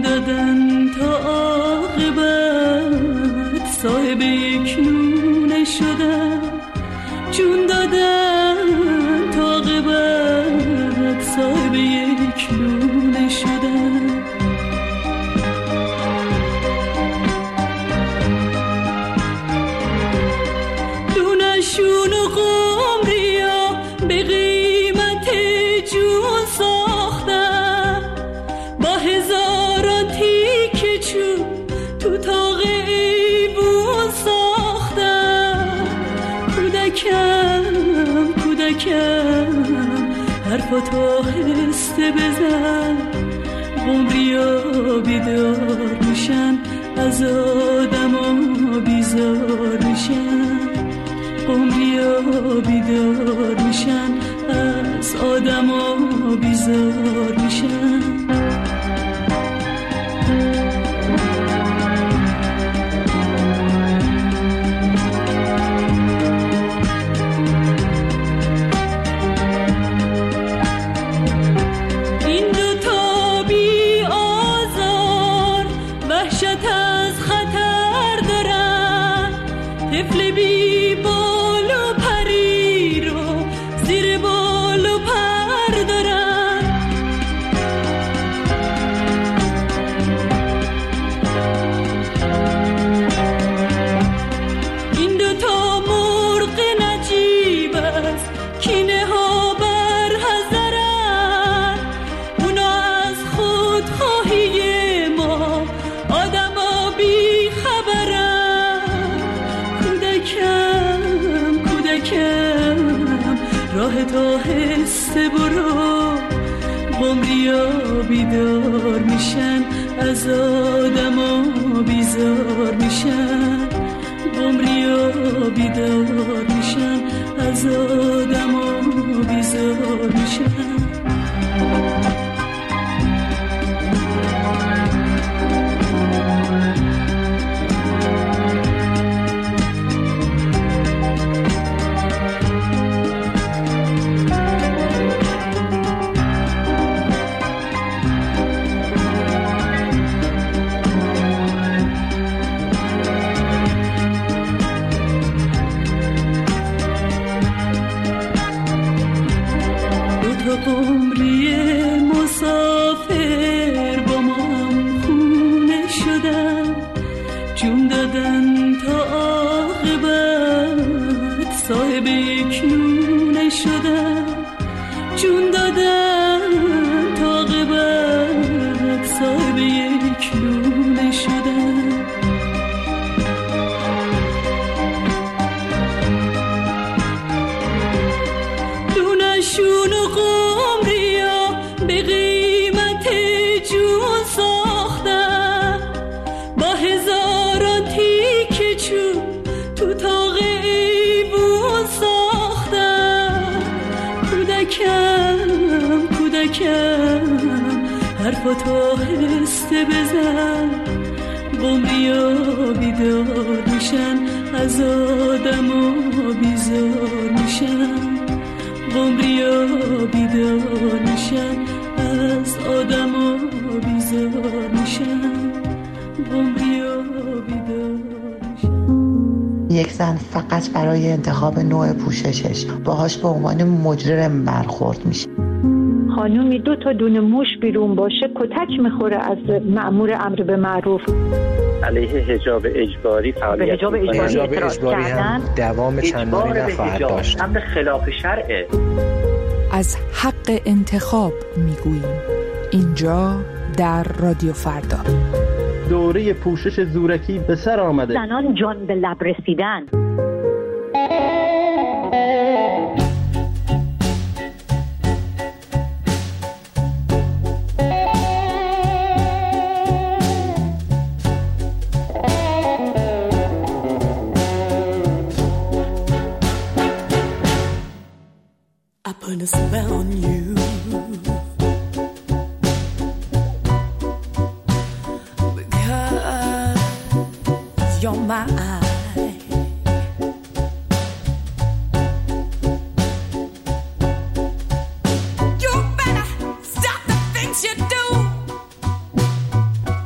دادن تا عاقبت صاحب یک نونه شدم، جون دادن تا عاقبت صاحب یک نونه شدم. دونشون و قمریا به قیمت جون ساختم، با هزاران تیکه چوب تو تاق ایوون ساختم. کودکم حرفاتو آهسته بزن، قمریا بیدار میشن از آدما بیزار میشن. قمریا بیدار میشن از آدما بیزار میشن. این دوتا بی آزار وحشت از خطر دارن، طفل بی بال و پری رو زیر بال و پر دارن. این دوتا مرغ نجیب است کینه ها بر حذرن، اونا از خودخواهی ما آدما بی خبرن. کودکم راه تا آهسته برو، قمریا بیدار میشن از آدما بیزار میشن. قمریا بیدار میشن از آدما بیزار میشن. قمری مسافر با ما هم خونه شدن، جون دادن تا عاقبت صاحب یک نونه شدن. جون دادن تا عاقبت صاحب یک نونه شدن. دونشون و قمریا به قیمت جون ساختم، با هزاران تیکه چوب تو تاق ایوون ساختم. کودکم حرفاتو آهسته بزن، قمریا بیدار میشن از آدما بیزار میشن. قمریا بیدار میشن از آدما بیزار میشن. قمریا بیدار میشن. یک زن فقط برای انتخاب نوع پوششش باهاش به عنوان مجرم برخورد میشه. خانومی 2 تا دونه موش بیرون باشه کتک میخوره از مأمور امر به معروف. علیه حجاب اجباری فعالیت حجاب اجباری هم دوام چندانی نخواهد داشت. امر خلاف شرعه. از حق انتخاب میگوییم اینجا در رادیو فردا. دوره پوشش زورکی به سر آمده. زنان جان به لب رسیدن. Put a spell on you. Because you're mine. You better stop the things you do.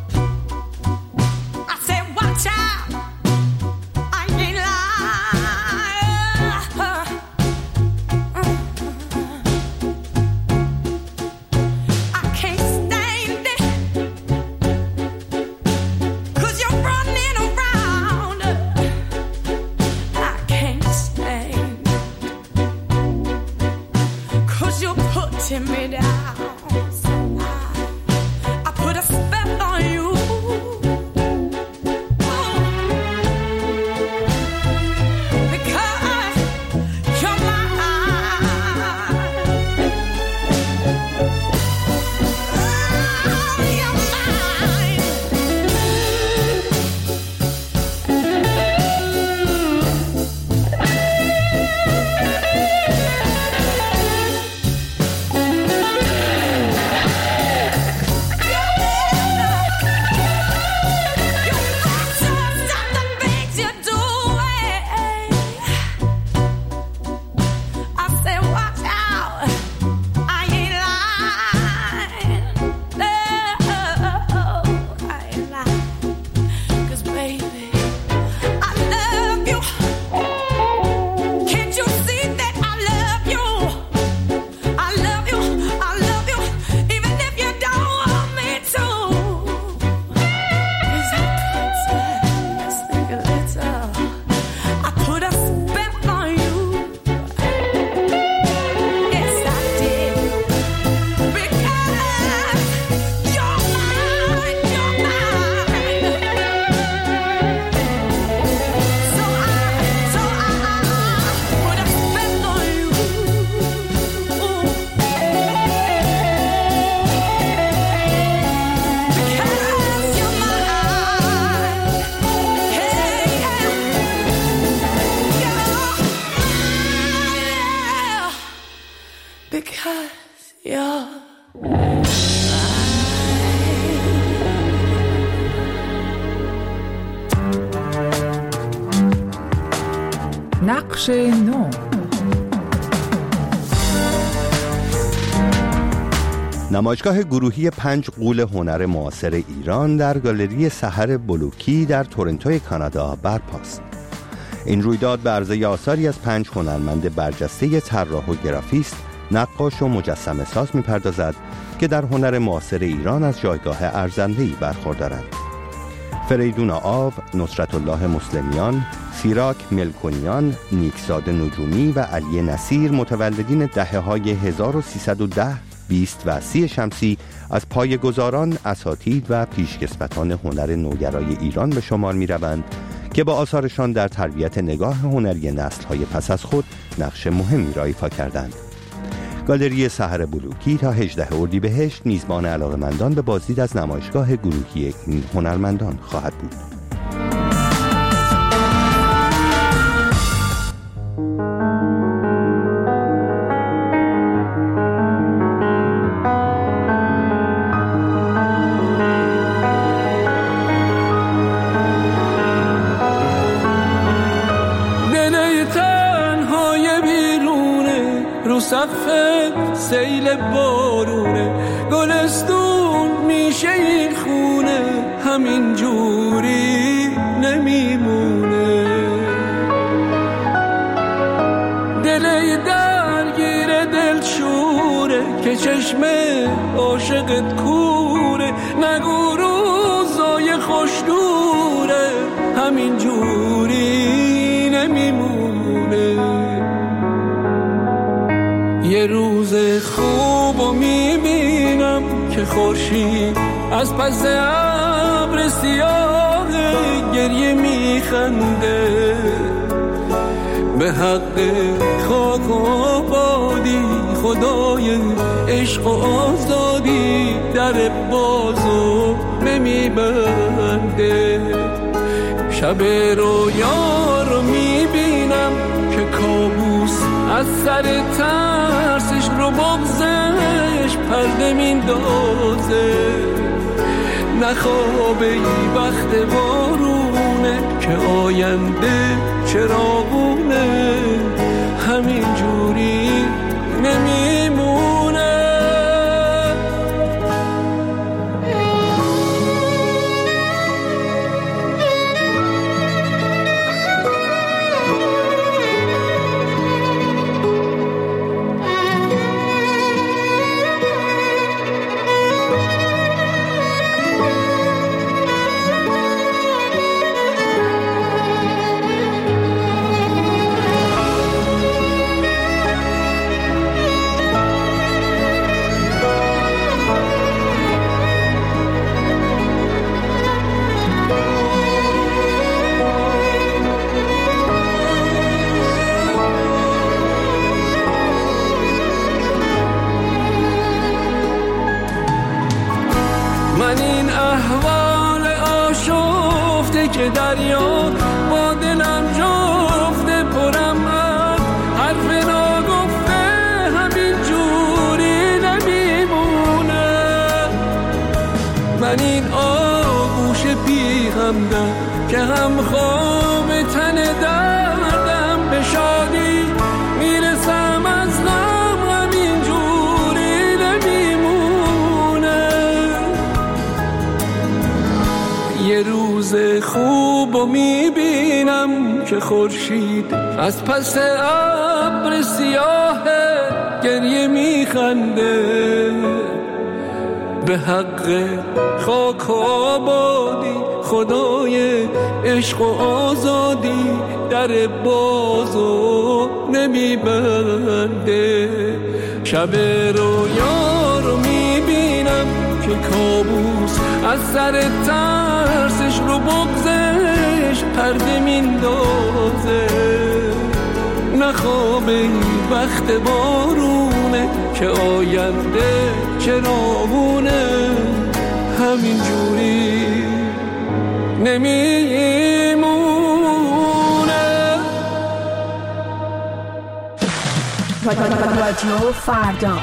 نقش نو. نمایشگاه گروهی 5 غول هنر معاصر ایران در گالری سحر بلوکی در تورنتو کانادا برپاست. این رویداد به عرضه آثاری از 5 هنرمند برجسته طراح و گرافیست، نقاش و مجسمه ساز می‌پردازد که در هنر معاصر ایران از جایگاه ارزنده‌ای برخوردارند. فریدون آو، نصرت الله مسلمیان، سیراک ملکونیان، نیکزاده نجومی و علی نصیر متولدین دهه‌های 1310 20 و 30 شمسی از پایه‌گذاران، اساتید و پیشکسوتان هنر نوگرای ایران به شمار می‌روند که با آثارشان در تربیت نگاه هنری نسل‌های پس از خود نقش مهمی را ایفا کردند. گالری سحر بلوکی تا 18 اردیبهشت میزبان علاقه‌مندان به بازدید از نمایشگاه گروهی این هنرمندان خواهد بود. صفحه سیل بارونه، گلستون میشه این خونه، همین جوری نمیمونه. دل درگیر دل شوره که چشم عاشقت کوره، نگو روزای خوش دوره، همین جوری نمیمونه. یه روز خوبو میبینم که خورشید از پس ابر سیاه گریه میخنده، به حق خاک و آبادی خدای عشق و آزادی در بازو نمیبنده. شب رویا رو میبینم که کابوس از سر ترسش رو بغزش پرده میندازه، نخوابه ای وقت بارونه که آینده چراغونه، همین جوری نمیمونه. که دریا با دلم جفته پرم از حرف ناگفته، همین جوری نمیمونه. من این آغوش بی همدم که هم خواب تن دردم، به شادی میرسم از غم، همین جوری نمیمونه. یه روز خوبو میبینم که خورشید از پس ابر سیاه گریه میخنده، به حق خاک و آبادی خدای عشق و آزادی در بازو نمیبنده. شب رویا رو میبینم که کابوس از سر ترسش رو بغزش پرده میندازه، نخوابه وقت بارونه که آینده چراغونه، همین جوری نمیمونه. رادیو فردا.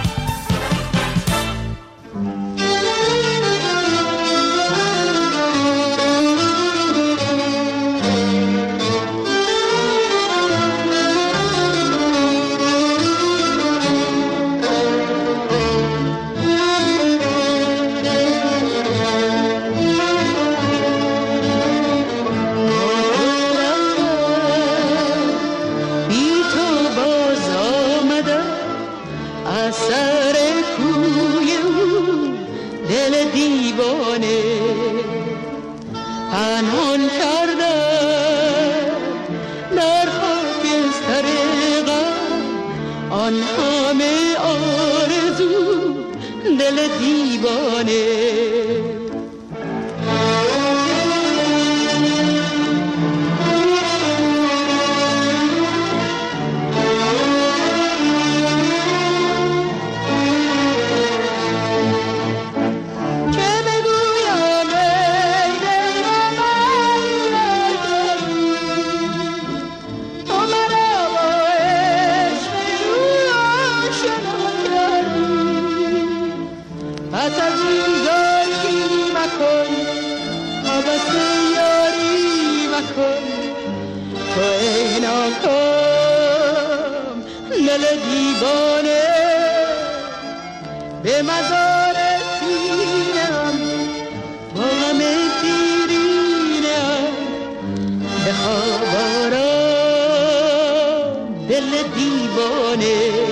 پنهان کردم در خاکستر غم آن همه آرزو دل دیوانه. به مزار سینم با غم دیرینم بخواب آرام دل دیوانه.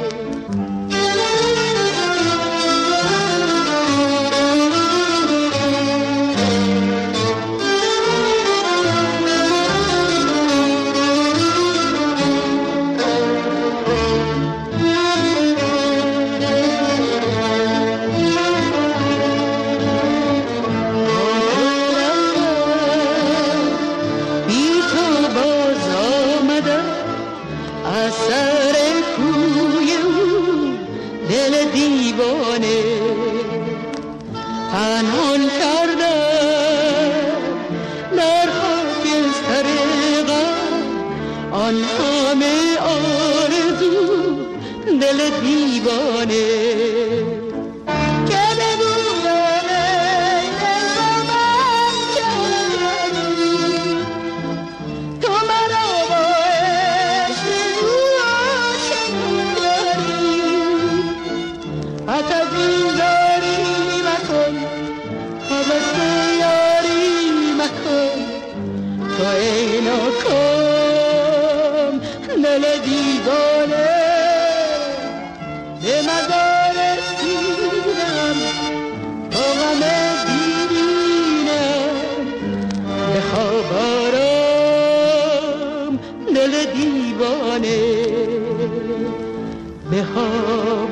بخواب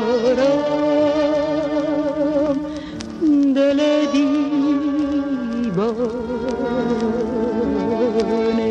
آرام دل دیوانه.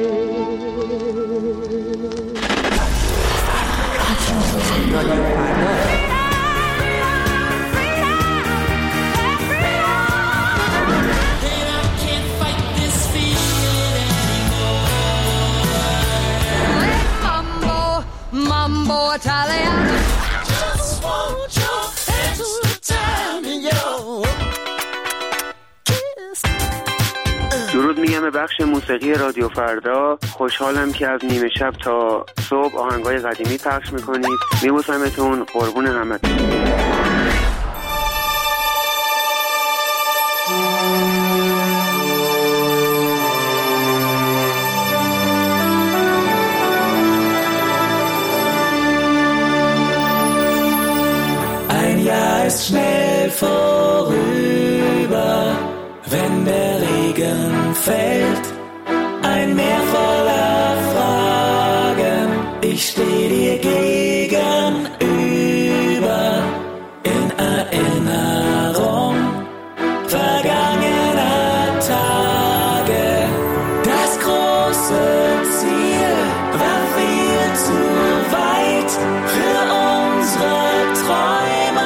Mambo Italiano. Just want your hands to tell me your kiss. درود میگم به بخش موسیقی رادیو فردا. خوشحالم که از نیمه شب تا صبح آهنگای قدیمی پخش میکنید. میبوسمتون، قربون همتون. Ist schnell vorüber, wenn der Regen fällt, ein Meer voller Fragen, ich steh dir gegenüber, in Erinnerung vergangener Tage, das große Ziel war viel zu weit für unsere Träume.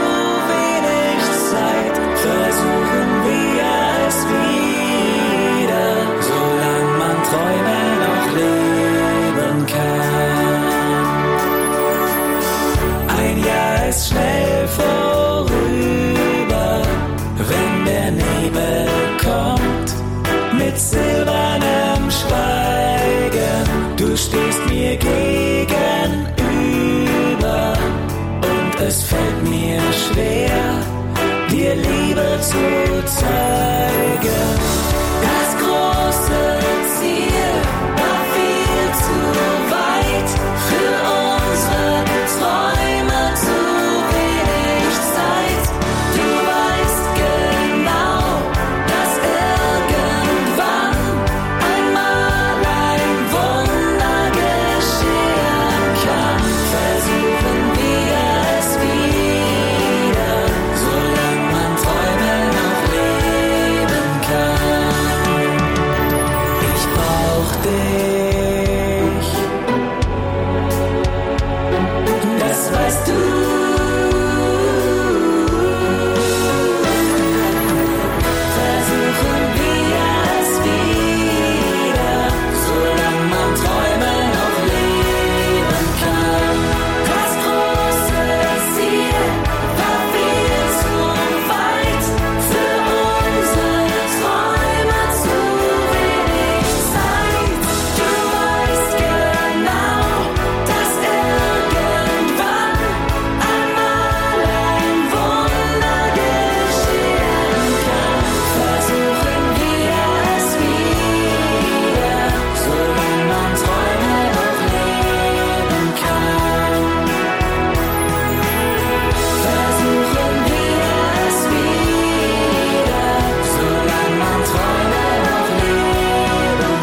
Versuchen wir es wieder, solange man Träume noch leben kann. Ein Jahr ist schnell vorüber, wenn der Nebel kommt, mit silbernem Schweigen. Du stehst mir gegenüber und es fällt mir schwer, dir Liebe zu zeigen. Das große Ziel war viel zu weit, für unsere Träume zu wenig Zeit. Du weißt genau, dass irgendwann versuchen wir es wieder, solange man Träume noch leben kann. Das große Ziel war viel zu weit, für unsere Träume zu wenig Zeit. Du weißt genau, dass irgendwann einmal ein Wunder geschehen kann. Versuchen wir es wieder, solange man Träume noch leben kann. Versuchen wir es wieder, solange man Träume noch leben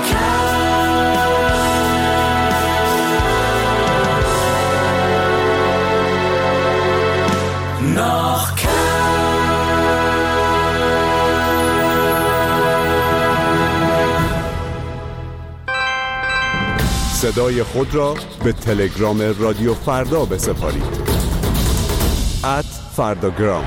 kann. Noch kann. صدای خود را به تلگرام رادیو فردا بسپارید. @فرداگرام.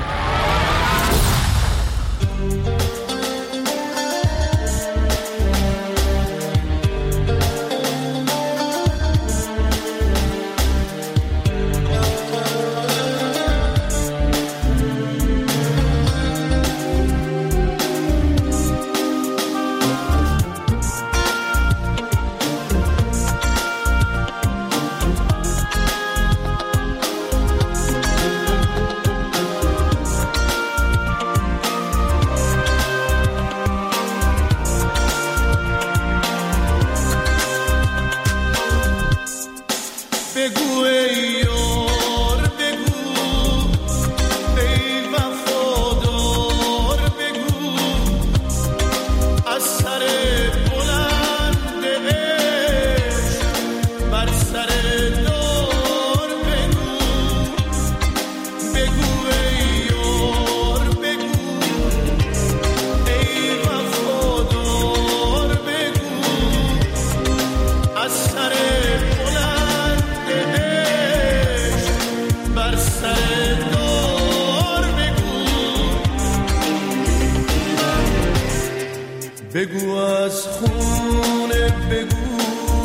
بگو ای یار بگو، ای وفادار بگو، از سر بلند عشق بر سر دار بگو. بگو ای یار بگو، ای وفادار بگو، از سر بگو از خونه بگو،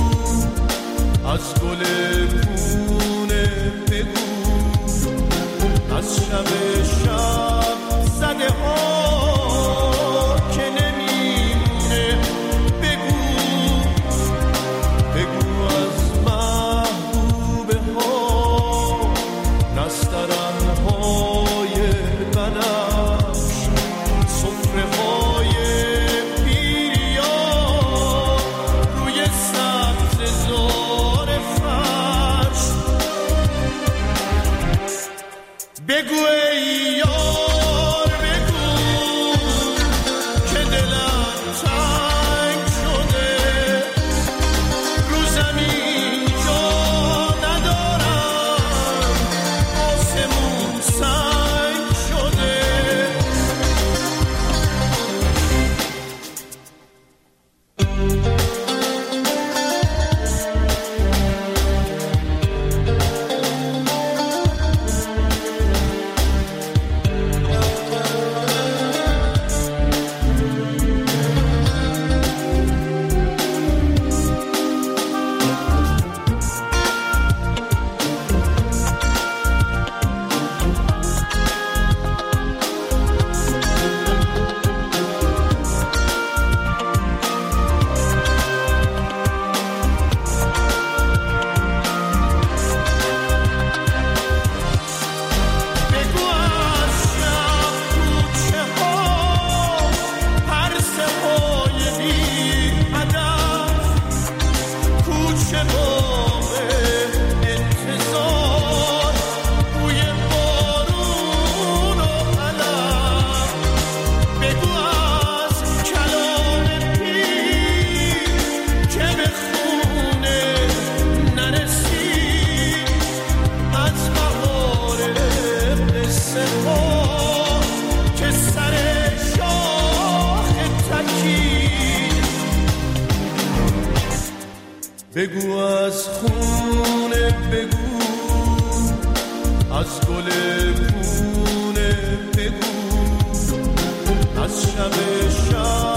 از گل پونه بگو، از شب زده ها که نمیمونه بگو. بگو از محبوبه ها، نسترن های بنفش، سفره های بگو ای یار بگو که دلم تنگ شده، رو زمین جا ندارم، آسمون سنگ شده. بگو از خونه بگو، از گل پونه بگو، از شب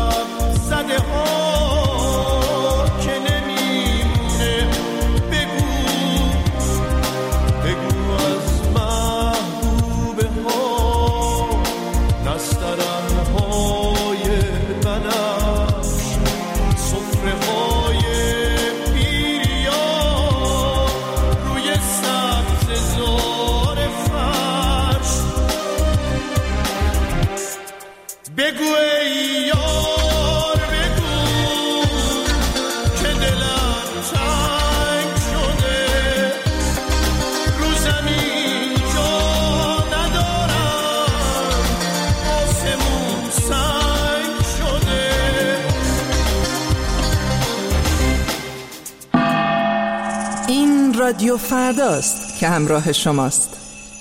رادیو فرداست که همراه شماست.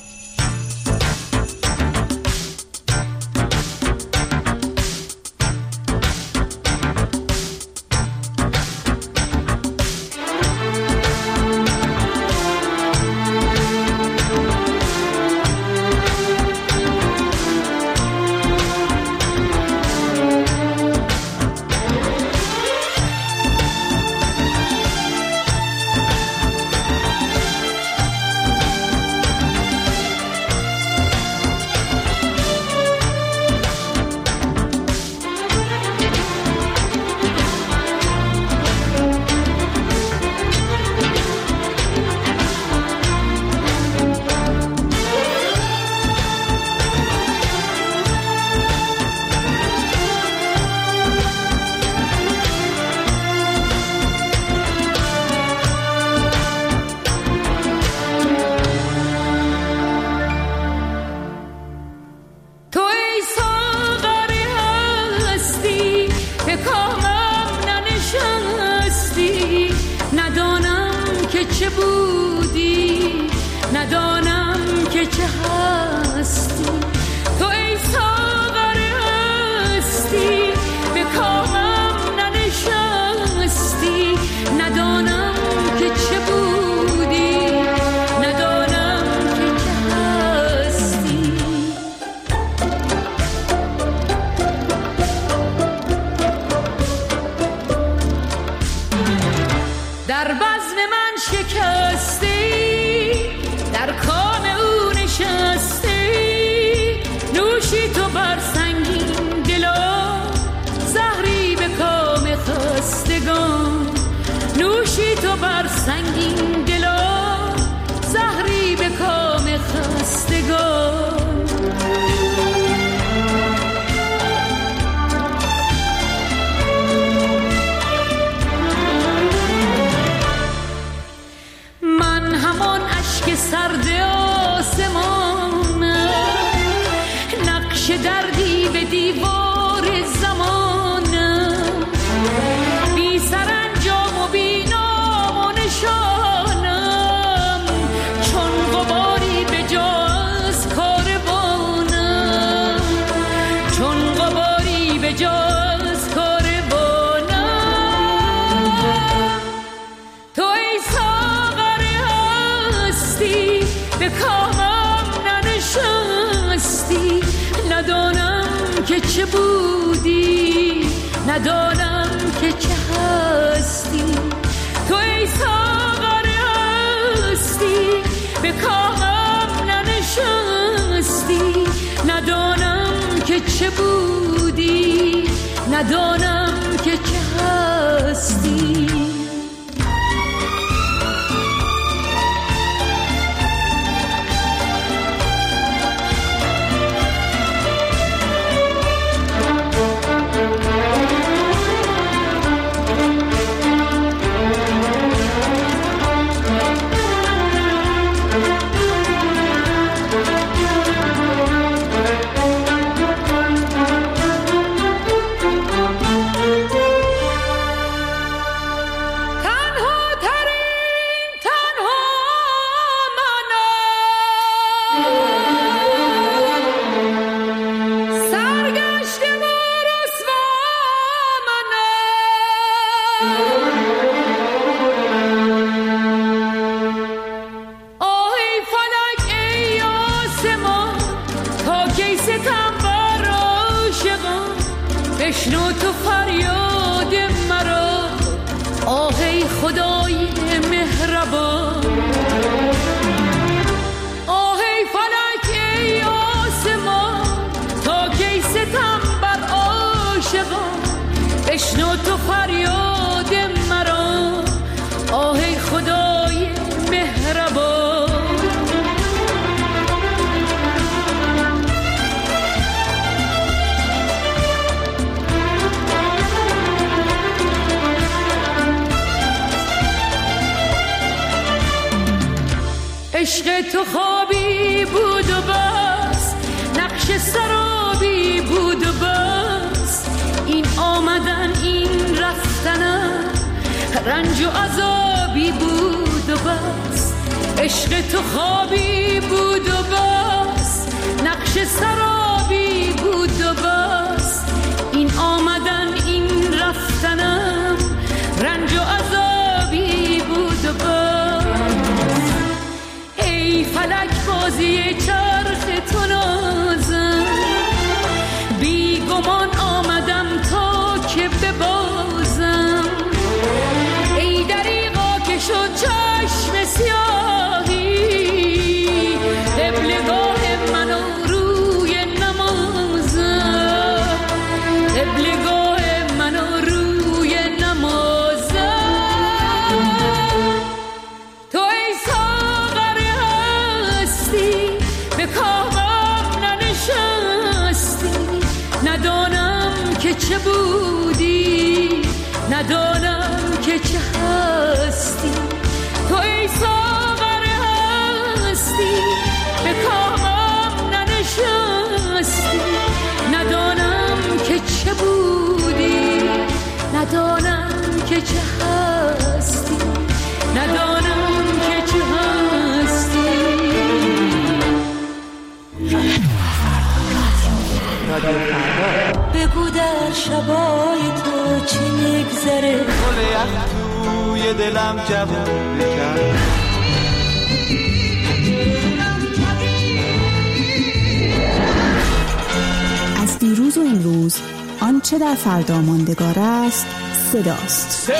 چه بودی ندانم که چه هستی تو ای ساغر هستی به کامم ننشستی ندانم که چه بودی ندانم که چه هستی بشنو تو فریاد مرا آه ای خدای مهربان آه ای فلک ای آسمان تا کی ستم بر عاشقان بشنو تو فریاد مرا آه ای خدای مهربان عشق تو خوابی بود و بس نقش سرابی بود و بس این آمدن این رفتنم رنج و عذابی بود بود و بس، عشق تو خوابی بود و بس، نقش سرابی بود و بس. این آمدن این رفتنم رنج و عذابی بود و بس. ای فلک بازی چرخ تو نازم، بی گمان آمدم تا که ببازم. ای دریغا که شد چشم سیاهی، قبلگاه منو روی نمازم، قبلگاه منو روی نمازم. تو ای ساغر هستی به کامم ننشستی، ندانم که چه بودی، ندانم که چه هستی. تو ای ساغر هستی به کامم ننشستی، ندانم که چه بودی، ندانم که چه هستی، ندانم که چه هستی. بگو در شبای تو چی میگذره، گل یخ توی دلم جوون بکن. از دیروز و امروز آنچه در فردا ماندگار است صداست.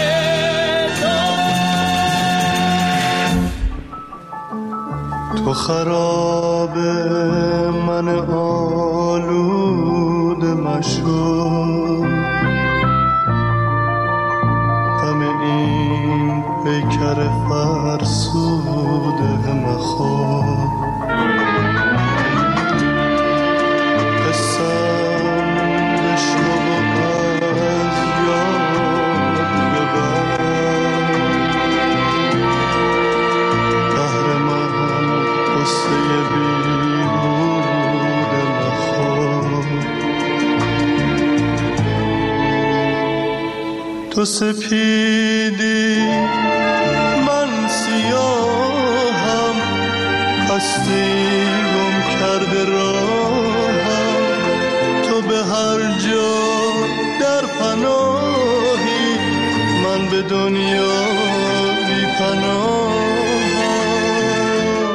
تو خراب من آلود مشو، غم این پیکر فرسوده مخواب. قسم بشنو و از یاد ببر، بهر من قصه بیهوده مخواب. تو سپیدی من سیاهم، هستی گم کرده راهم. تو به هر جا در پناهی، من به دنیا بی پناهم.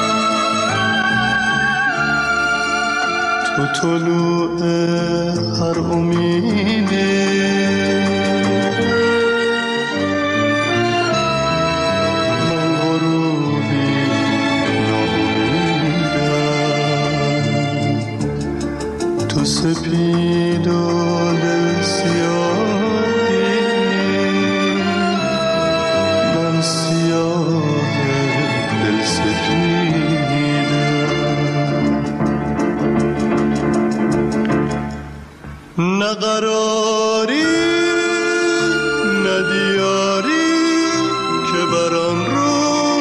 تو طلوع هر امیدی، من غروبی ناامیدم. تو سپید و دل سیاهی، من سیاه دل سپیدم. نقراری ندیاری که بران رو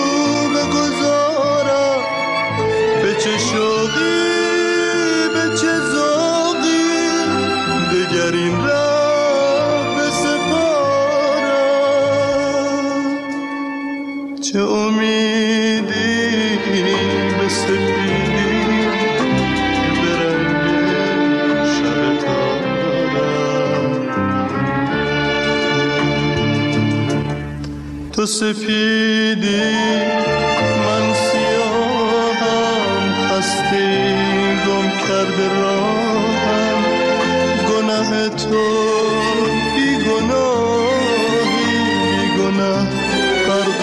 بگذارم، به چه شوقی به چه ذوقی دگر این راه بسپارم. چه امیدی به سپیدی به رنگ شب تارم. تو سپیدی من سیاهم، هستی گم کرده راهم. گناه تو بی گناهی، بی گناه غرق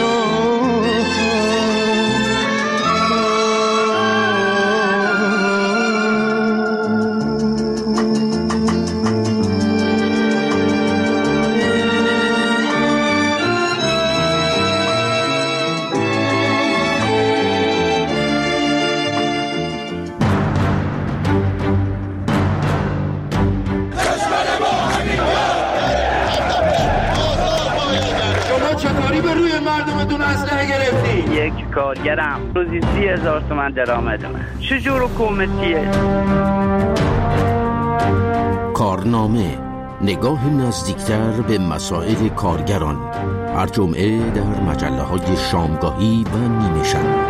یک کارگرم روزی 30,000 تومان درآمد من. چجور حکومتیه؟ کارنامه نگاه نزدیکتر به مسائل کارگران، هر جمعه در مجله‌های شامگاهی و نیمه شب.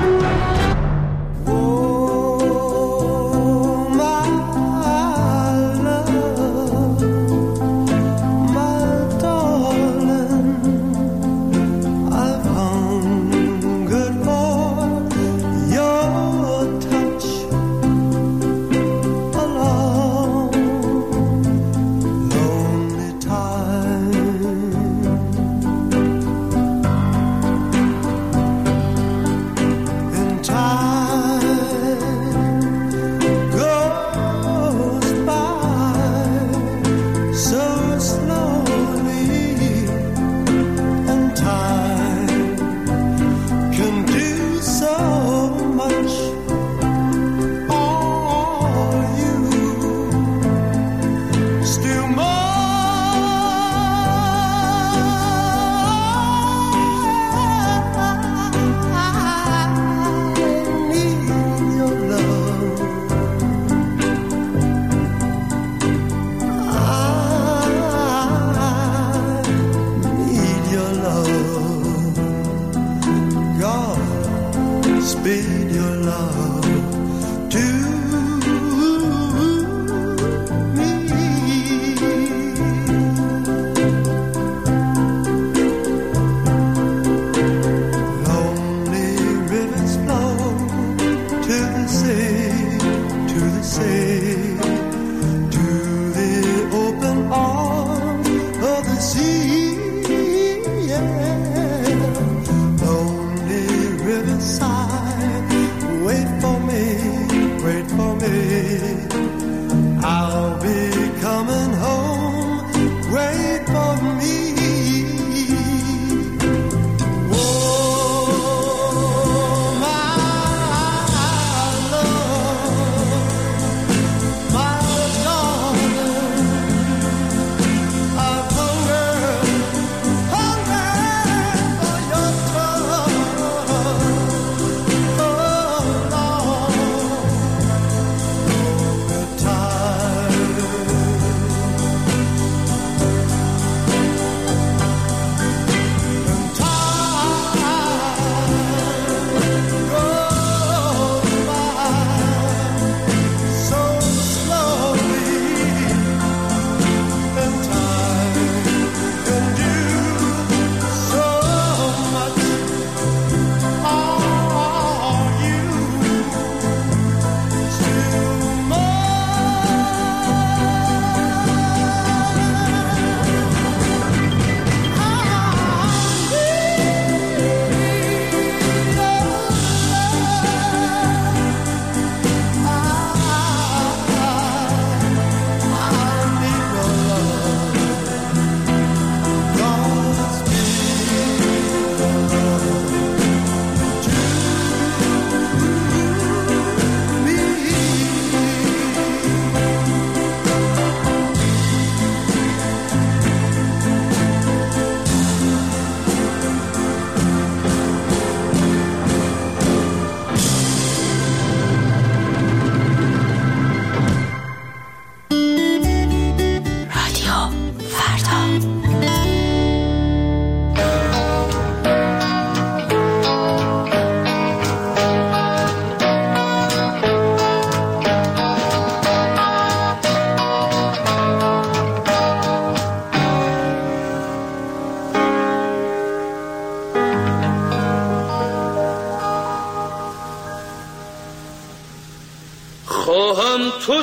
خواهم تو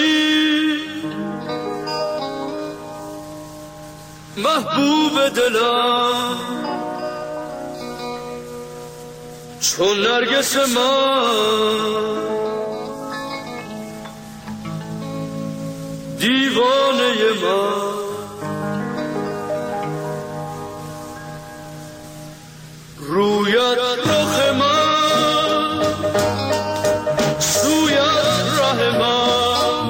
شوی محبوب دلم چون نرگس من دیوانه من رویت رخ من سویت ره من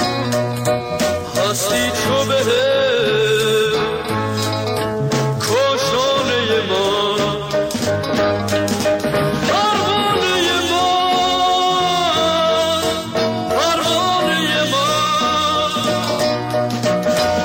هستی چو بهشت کاشانه من پروانه من پروانه من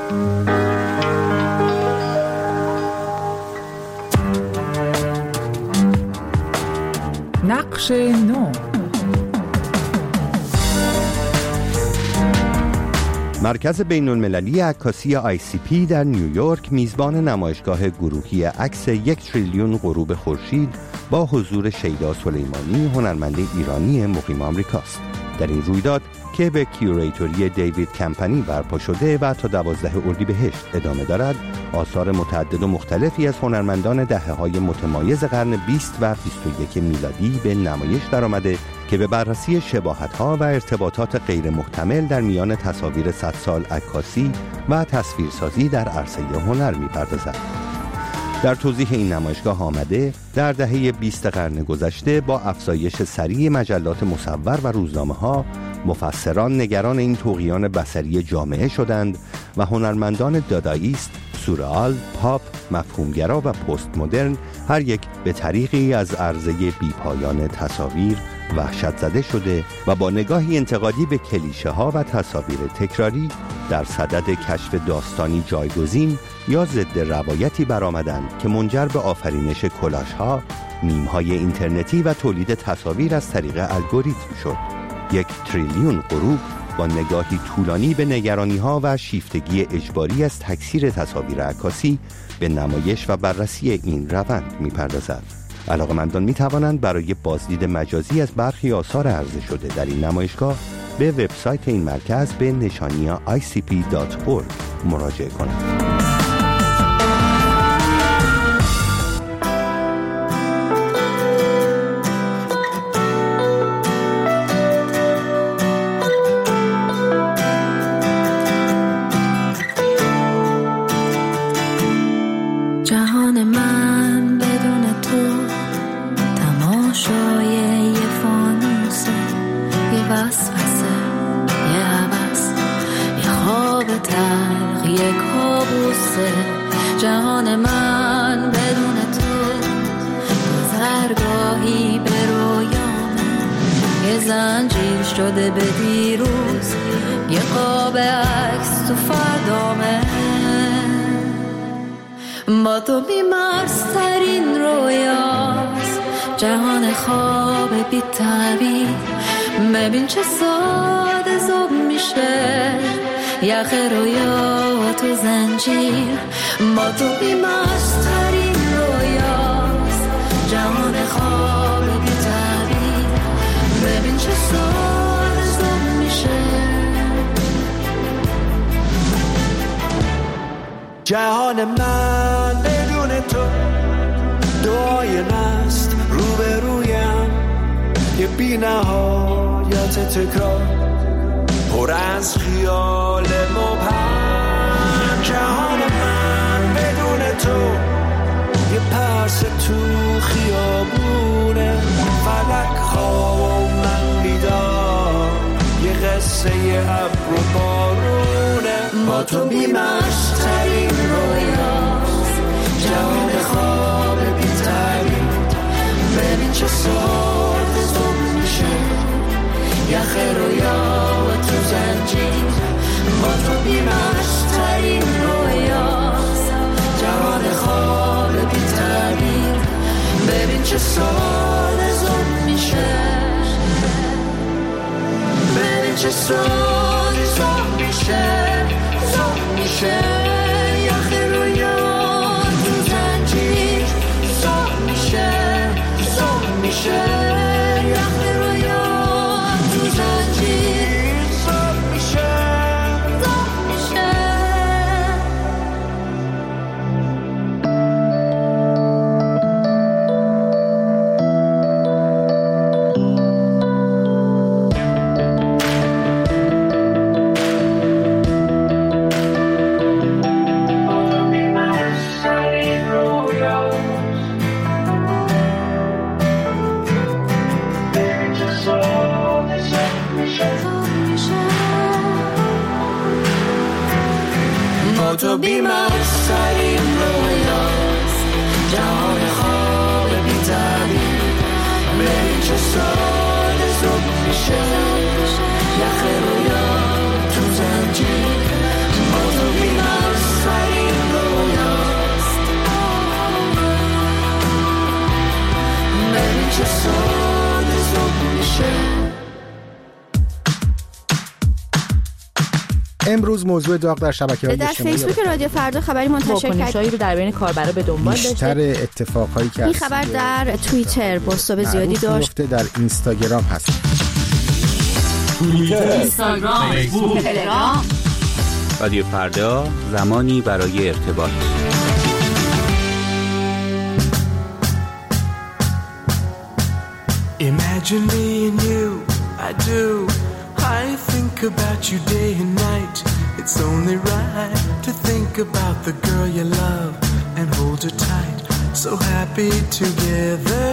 نقش نو. مرکز بین‌المللی عکاسی ICP در نیویورک میزبان نمایشگاه گروهی عکس 1 تریلیون غروب خورشید با حضور شیدا سلیمانی، هنرمند ایرانی مقیم آمریکاست. در این رویداد که به کیوریتوری دیوید کمپانی برپا شده و تا 12 اردیبهشت ادامه دارد، آثار متعدد و مختلفی از هنرمندان دهه‌های متمایز قرن 20 و 21 میلادی به نمایش درآمده که به بررسی شباهت‌ها و ارتباطات غیر محتمل در میان تصاویر 100 سال عکاسی و تصویرسازی در عرصه هنر می‌پردازد. در توضیح این نمایشگاه آمده در دهه 20 قرن گذشته با افزایش سریع مجلات مصور و روزنامه‌ها، مفسران نگران این طغیان بصری جامعه شدند و هنرمندان داداییست، سورئال، پاپ، مفهومگرا و پست مدرن هر یک به طریقی از عرضه بیپایان تصاویر وحشت زده شده و با نگاهی انتقادی به کلیشه ها و تصاویر تکراری در صدد کشف داستانی جایگزین یا ضد روایتی برآمدند که منجر به آفرینش کلاژ ها، میم های اینترنتی و تولید تصاویر از طریق الگوریتم شد. 1 تریلیون غروب با نگاهی طولانی به نگرانی ها و شیفتگی اجباری از تکثیر تصاویر عکاسی به نمایش و بررسی این روند می‌پردازد. علاقه‌مندان می‌توانند برای بازدید مجازی از برخی آثار عرضه شده در این نمایشگاه به وبسایت این مرکز به نشانی icp.org مراجعه کنند. جهان من بدون تو گذرگاهی به رویامه، یه زنجیر شده به دیروز، یه قاب عکس تو فردامه. با تو بیمارسترین رویاست، جهان خواب بی تعبیر. ببین چه ساده زوب میشه یخ رویا تو زنجیر. با تو بیمارسترین رویاست، جهان خواب بی تعبیر. ببین چه ساده زوب میشه. جهان من بدون تو دعای نست روبرویم، یه بی نهایت تکرار پر از خیال مبهم. جهان من بدون تو یه پرس تو خیابونه، فلک خواب و من بیدار، یه قصه ابر و بارونه. با تو بیمشترین رویاست، جهان خواب بی تعبیر. ببین چه ساده زوب میشه یخ رویا تو زنجیر. با تو بیمشترین رویاست، جهان خواب بی تعبیر. ببین چه ساده زوب میشه. ببین چه ساده زوب میشه، زوب میشه یخ رویا تو زنجیر. زوب میشه، زوب میشه یخ رویا تو زنجیر. زوب میشه، زوب میشه. تو بیمارسترین رویاست، جهان خواب بی تعبیر. ببین چه ساده زوب میشه یخ رویا تو زنجیر. با تو بیمارسترین امروز موضوع داغ در شبکه‌های اجتماعی در فیسبوک رادیو فردا خبری منتشر کرد رو در بین کاربرا به دنبال داشته. بیشتر اتفاقایی که این خبر در توییتر بازتاب زیادی داشت. در اینستاگرام هست. توییتر، اینستاگرام، فیسبوک، تلگرام. رادیو فردا، زمانی برای ارتباط. Imagine me and you, I do. I think about you day and night. It's only right to think about the girl you love and hold her tight. So happy together.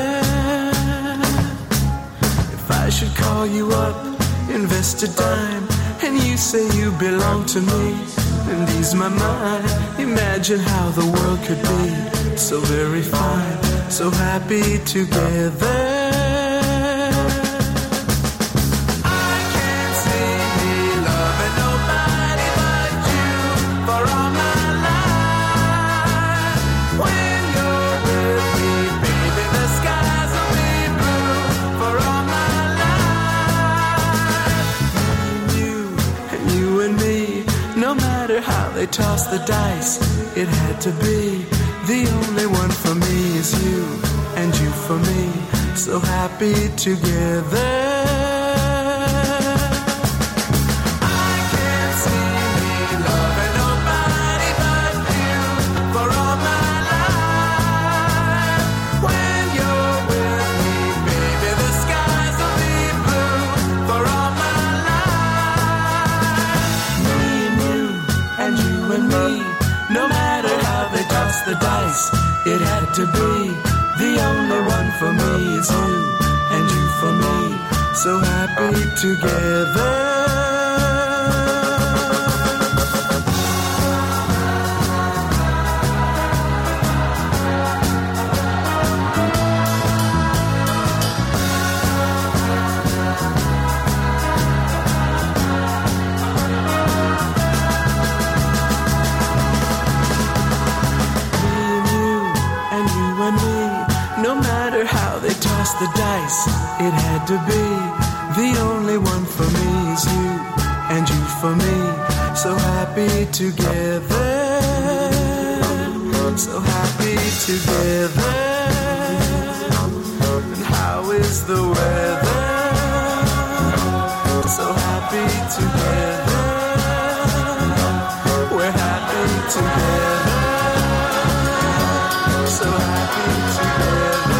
If I should call you up, invest a dime, and you say you belong to me, and ease my mind. Imagine how the world could be so very fine, so happy together. They tossed the dice, it had to be. The only one for me is you, and you for me. So happy together. I can't see me loving nobody but you for all my life. When you're with me, baby, the skies will be blue for all my life. Me and you, and you and me, no matter how they toss the dice, it had to be. The only one for me is you, and you for me, so happy together. The dice, it had to be. The only one for me is you, and you for me, so happy together, so happy together. And how is the weather? So happy together, we're happy together, so happy together.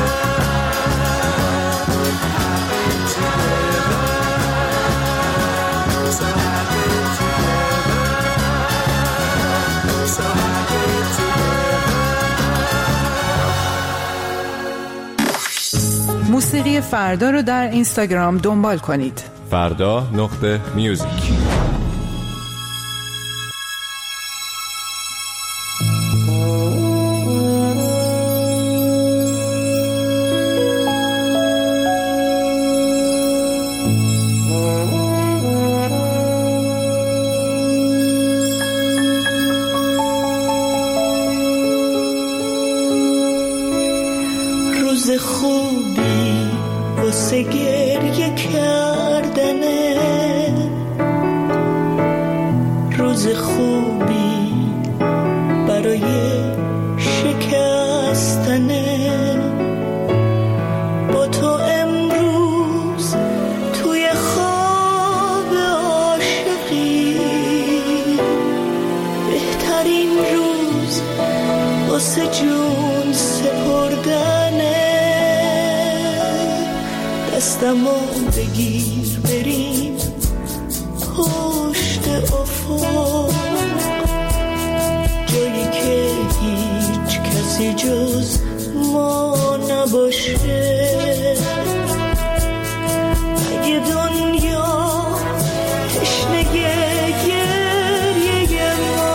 موسیقی فردا رو در اینستاگرام دنبال کنید. فردا.music. روز خوبی واسه گریه کردنه، روز خوبی برای شکستنه. با تو امروز توی خواب عاشقی، بهترین روز واسه جون سپردنه. دستمو بگیر بریم پشت افق، جایی که هیچ کسی جز ما نباشه. اگه دنیا تشنه گریه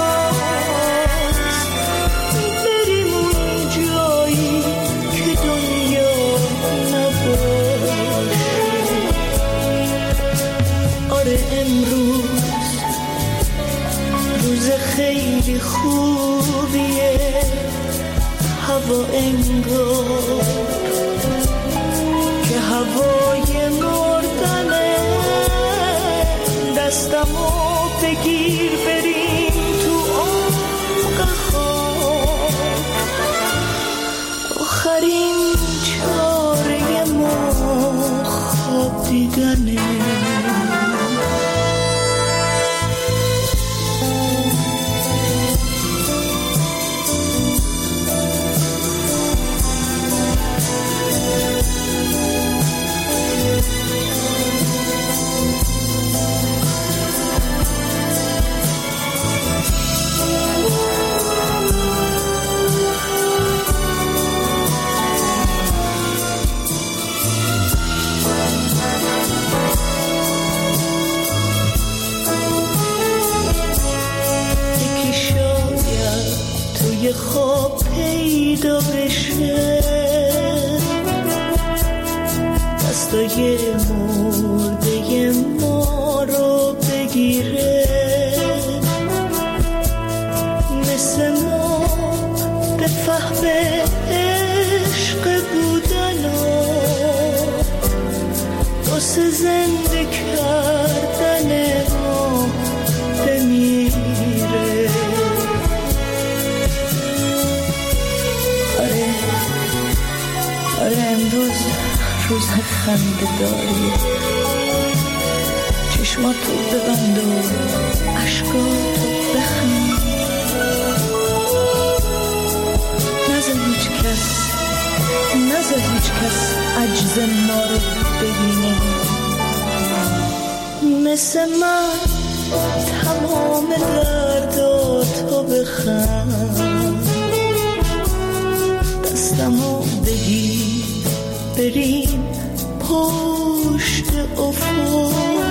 ماست، بریم اون جایی که دنیا نباشه. آره امروز روز خیلی خوبیه، هوا انگار که هوای مردنه. دستمو بگیر بریم تو عمق خواب. آخرین چاره ما خواب دیدنه. خواب پیدا بشه، دستای مرده ما رو بگیره، مثل ما به فهم عشق بودن و واسه زنده کردن ما بمیره. آره امروز روز خنده داریه، چشماتو ببند و عشقاتو بخند، نذار هیچ کس عجز ما رو ببینه. مثل من تمام درداتو بخند، دستمو بگیر بریم پشت افق،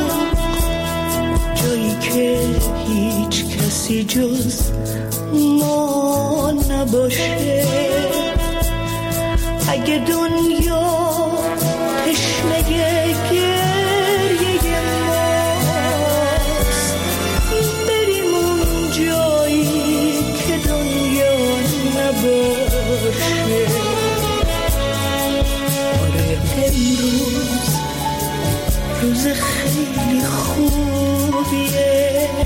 جایی که هیچ کسی جز ما نباشه. اگه دنیا تشنه گریه ماست، بریم اون جایی که دنیا نباشه. آره امروز روز خیلی خوبیه،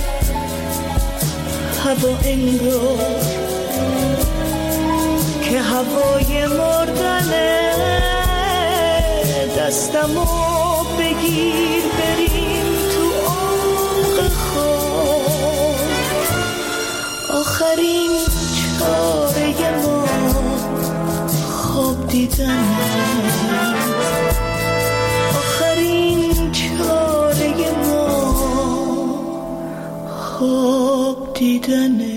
هوا انگار که هوای مردنه. دستمو بگیر بریم تو عمق خواب، آخرین چاره ما خواب دیدنه. آخرین چاره ما خواب دیدنه.